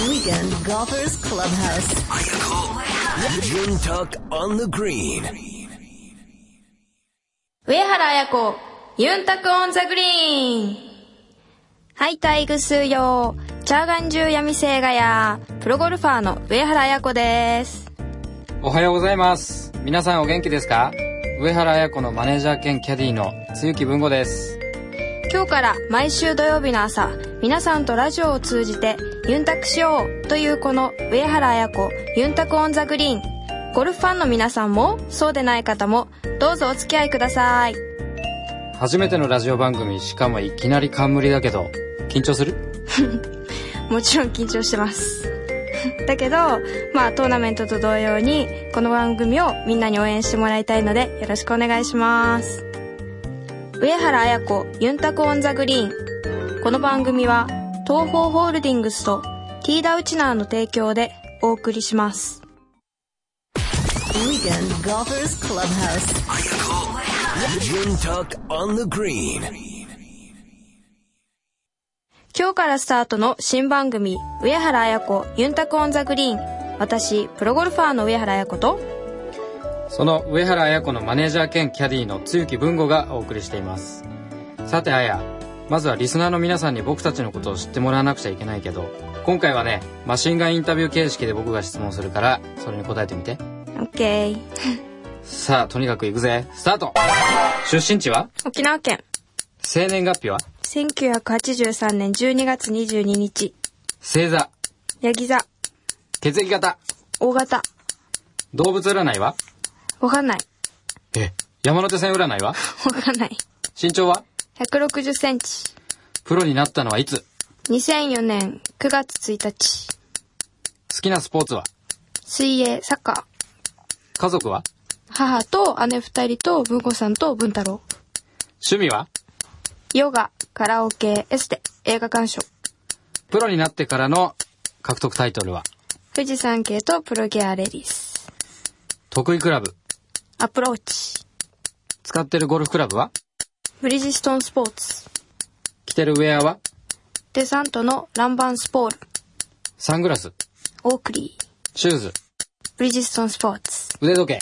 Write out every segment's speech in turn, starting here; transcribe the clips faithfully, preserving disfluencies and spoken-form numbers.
Weekend Golfers Clubhouse. Yuntaka on the green. 上原彩子、ユンタクオンザグリーン。はい、タイグスヨー、チャーガンジュヤミセイガヤ、プロゴルファーの上原彩子です。 おはようございます。皆さんお元気ですか？上原彩子のマネージャー兼キャディーの露木文吾です。 今日から毎週土曜日の朝、皆さんとラジオを通じてユンタクしようというこの上原彩子、ユンタクオンザグリーン。ゴルフファンの皆さんもそうでない方もどうぞお付き合いください。 初めてのラジオ番組、しかもいきなり冠だけど緊張する？ もちろん緊張してますだけどまあトーナメントと同様にこの番組をみんなに応援してもらいたいのでよろしくお願いします。上原彩子、ユンタクオンザグリーン。この番組は東方ホールディングスとティーダウチナーの提供でお送りします。 Weekend Golfers Clubhouse. Yuntaka on the green. 今日からスタートの新番組上原彩子、ユンタクオンザグリーン。私プロゴルファーの上原彩子とその上原彩子のマネージャー兼キャディーの露木文吾がお送りしています。さて彩、まずはリスナーの皆さんに僕たちのことを知ってもらわなくちゃいけないけど、今回はねマシンガンインタビュー形式で僕が質問するからそれに答えてみて。 オッケーさあとにかく行くぜ、スタート。出身地は？ 沖縄県。 生年月日は？ せんきゅうひゃくはちじゅうさんねんじゅうにがつにじゅうににち。 星座？ ヤギ座。 血液型？ 大型。 動物占いは？ わかんない。 え、山手線占いは？ わかんない。 身長は？ ひゃくろくじゅっセンチ。 プロになったのはいつ？ にせんよねんくがつついたち。 好きなスポーツは？ 水泳、サッカー。 家族は？ 母と姉二人と文子さんと文太郎。 趣味は？ ヨガ、カラオケ、エステ、映画鑑賞。 プロになってからの獲得タイトルは？ 富士山系とプロギアレディス。 得意クラブ？ アプローチ。 使ってるゴルフクラブは？ ブリヂストンスポーツ。 着てるウェアは？ デサントのランバンスポール。 サングラス？ オークリー。 シューズ？ ブリヂストンスポーツ。 腕時計？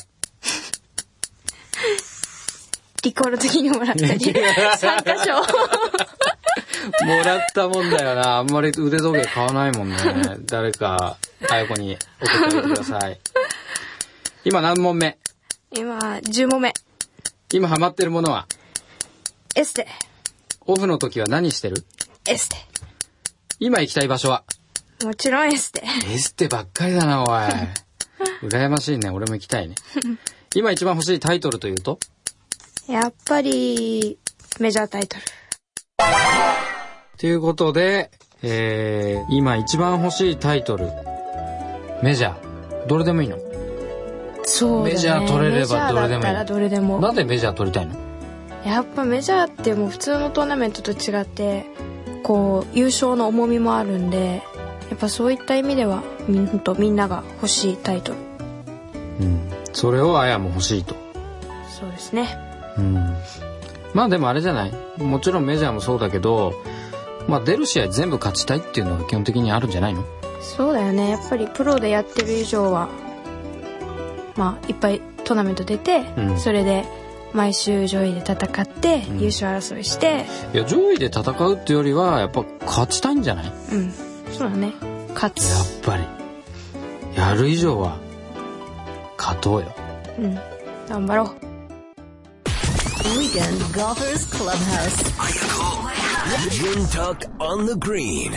リコール的にもらったりさんかしょもらったもんだよな。あんまり腕時計買わないもんね。誰か彩子に送ってあげてください。今何問目？ 今じゅう問目。 今ハマってるものは？ エステ。 オフの時は何してる？ エステ。 今行きたい場所は？ もちろんエステ。 エステばっかりだなおい羨ましいね。俺も行きたいね今一番欲しいタイトルというと？ やっぱりメジャータイトルということで、えー、今一番欲しいタイトルメジャー、どれでもいいの？ そうだね、 メジャー取れればどれでもいい。 メジャーだったらどれでも。 なんでメジャー取りたいの？ やっぱメジャーってもう普通のトーナメントと違ってこう優勝の重みもあるんで、やっぱそういった意味ではみんとみんなが欲しいタイトル。 うん、それをあやも欲しいと。 そうですね。 うん、まあでもあれじゃない、もちろんメジャーもそうだけど、まあ出る試合全部勝ちたいっていうのが基本的にあるんじゃないの？ そうだよね。やっぱりプロでやってる以上はまあいっぱいトーナメント出て、うん、それで毎週上位で戦って、うん、優勝争いして、 いや上位で戦うっていうよりはやっぱ勝ちたいんじゃない？ うん、そうだね。勝つ。 やっぱりやる以上は勝とうよ。 うん、頑張ろう。 Weekend Golfers Clubhouse. Yuntaka on the green.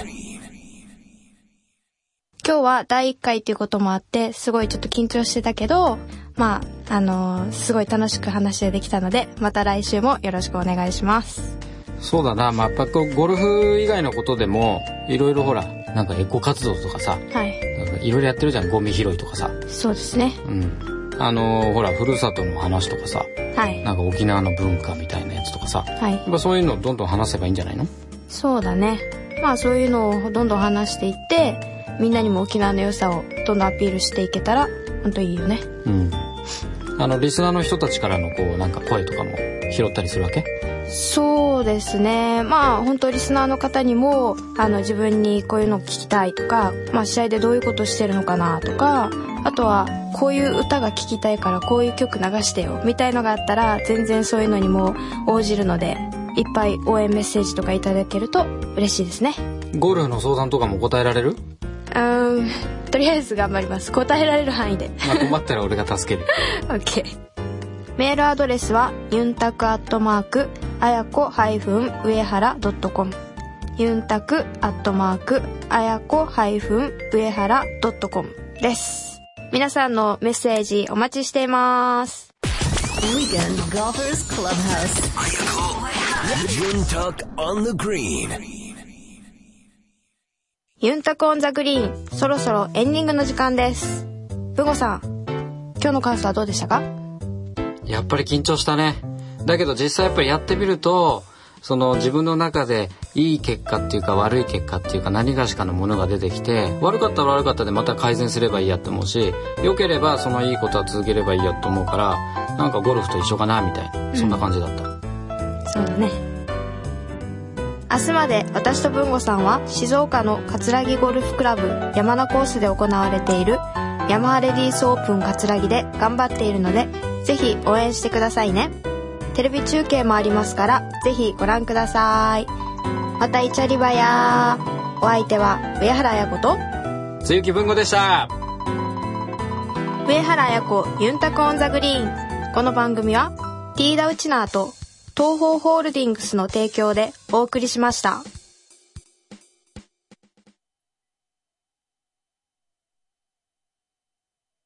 今日はだいいっかいということもあってすごいちょっと緊張してたけど、まああのー、すごい楽しく話ができたのでまた来週もよろしくお願いします。 そうだな、まあ、やっぱゴルフ以外のことでもいろいろほらなんかエコ活動とかさ、はい、いろいろやってるじゃん。ゴミ拾いとかさ。 そうですね。 うん、あのー、ほらふるさとの話とかさ、はい、なんか沖縄の文化みたいなやつとかさ、はい、やっぱそういうのをどんどん話せばいいんじゃないの？そうだね。まあそういうのをどんどん話していってみんなにも沖縄の良さをどんどんアピールしていけたら本当いいよね。うん。あのリスナーの人たちからのこうなんか声とかも拾ったりするわけ？そうそうですね。まあ本当リスナーの方にもあの自分にこういうの聞きたいとか、まあ試合でどういうことしてるのかなとか、あとはこういう歌が聴きたいからこういう曲流してよみたいのがあったら全然そういうのにも応じるので、いっぱい応援メッセージとかいただけると嬉しいですね。 ゴルフの相談とかも答えられる？ うーん、とりあえず頑張ります。答えられる範囲で。 まあ困ったら俺が助ける。 OK。メールアドレスはユンタクアットマークあやこ上原ドットコム、ユンタクアットマークあやこ上原ドットコムです。皆さんのメッセージお待ちしています。 Weekend Golfers Clubhouse. Yuntak on the green. ユンタクオンザグリーン、そろそろエンディングの時間です。ブゴさん、今日の感想はどうでしたか？ やっぱり緊張したね。だけど実際やっぱりやってみると、その自分の中でいい結果っていうか悪い結果っていうか何がしかのものが出てきて、悪かったら悪かったでまた改善すればいいやと思うし、良ければそのいいことは続ければいいやと思うから、なんかゴルフと一緒かなみたいな、そんな感じだった。うん、 そうだね。明日まで私と文吾さんは静岡の葛城ゴルフクラブ山名コースで行われているヤマハレディースオープン葛城で頑張っているので、ぜひ応援してくださいね。テレビ中継もありますから、ぜひご覧ください。またイチャリバヤー。お相手は上原彩子と露木文吾でした。 上原彩子ユンタクオンザグリーン。この番組はティーダウチナーと東方ホールディングスの提供でお送りしました。